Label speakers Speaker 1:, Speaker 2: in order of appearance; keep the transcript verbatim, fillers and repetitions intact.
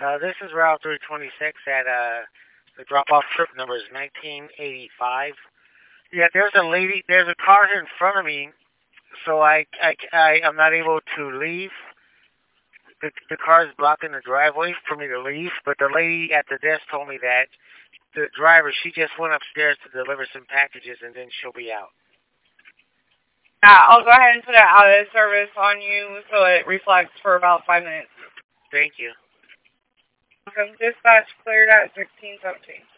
Speaker 1: Uh, this is Route three twenty-six at uh, the drop-off trip number is nineteen eighty-five. Yeah, there's a lady, there's a car here in front of me, so I, I, I, I'm not able to leave. The, the car is blocking the driveway for me to leave, but the lady at the desk told me that the driver, she just went upstairs to deliver some packages and then she'll be out.
Speaker 2: Yeah, I'll go ahead and put it out of service on you so it reflects for about five minutes.
Speaker 1: Thank you.
Speaker 2: Welcome, dispatch cleared at sixteen seventeen.